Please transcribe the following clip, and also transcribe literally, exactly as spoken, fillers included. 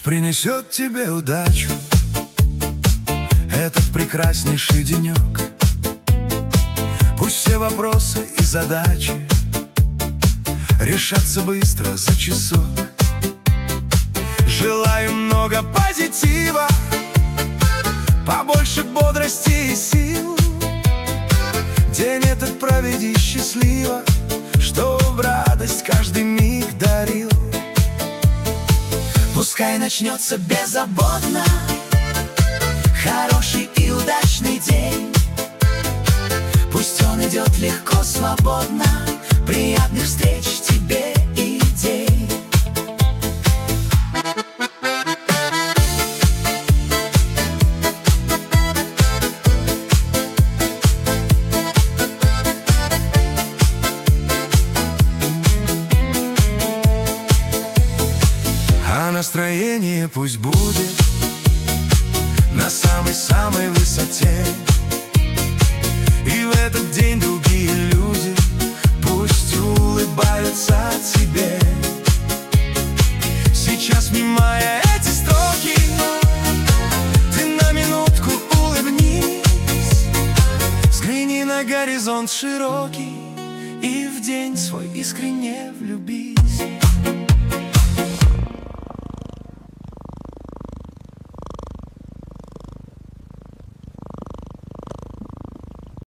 принесет тебе удачу этот прекраснейший денек. Пусть все вопросы и задачи решатся быстро за часок. Желаю много позитива, побольше бодрости и сил. День этот проведи счастливо, чтоб радость каждый миг дарил. Пускай начнется беззаботно хороший и удачный день. Пусть он идет легко, свободно, приятных встреч тебе и день. А настроение пусть будет на самой-самой высоте. И в этот день другие люди пусть улыбаются тебе. Сейчас, внимая эти строки, ты на минутку улыбнись. Взгляни на горизонт широкий и в день свой искренне влюбись.